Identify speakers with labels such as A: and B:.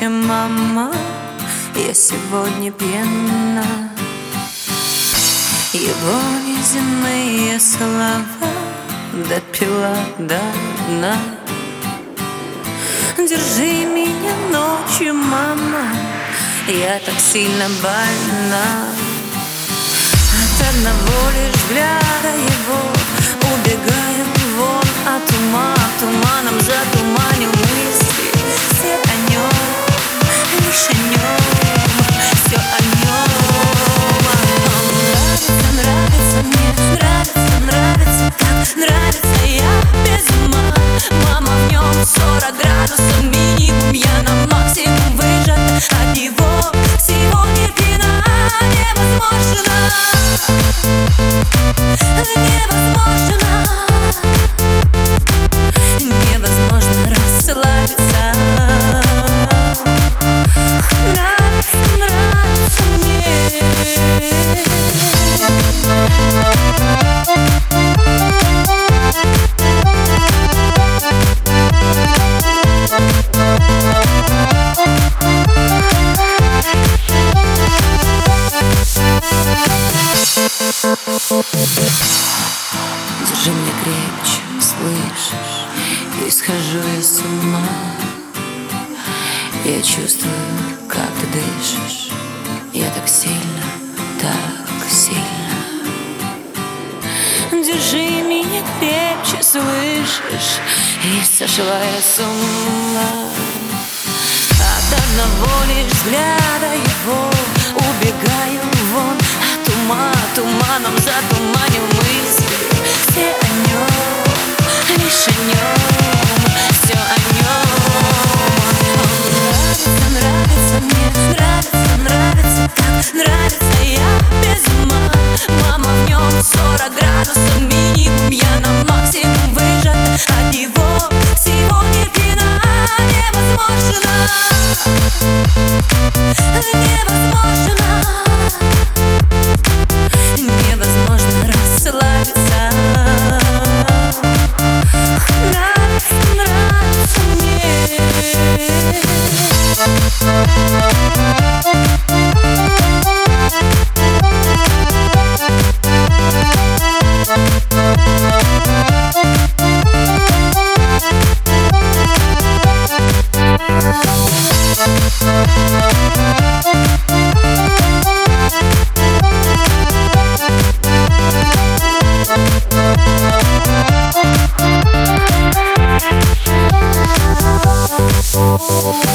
A: ночи, мама, я сегодня пьяна. Его неземные слова допила до дна. Держи меня ночью, мама, я так сильно больна. От одного лишь взгляда его убегаю вон от ума. Туманом затуманил мысли, все о нем, лишь о нем, все о нем. Он нравится мне, нравится, как нравится, я без ума. Мама, в нем 40 градусов минимум, я на максимум выжат от него. Сегодня пьяна невозможно, невозможно, невозможно расслабиться. Нравится мне. Держи меня крепче, слышишь? И схожу я с ума. Я чувствую, как ты дышишь. Я так сильно, так сильно. Держи меня крепче, слышишь? И сошла я с ума. От одного лишь взгляда его убегаю вон от ума. Туманом затуманил мысли, все о нем, лишь о нем, все о нем. Он нравится мне, нравится, как нравится, я без ума. Мама, в нем 40 градусов минимум, я на максимум выжат от него. Сегодня пьяна невозможно, невозможно, невозможно расслабиться. Нравится мне.
B: Oh,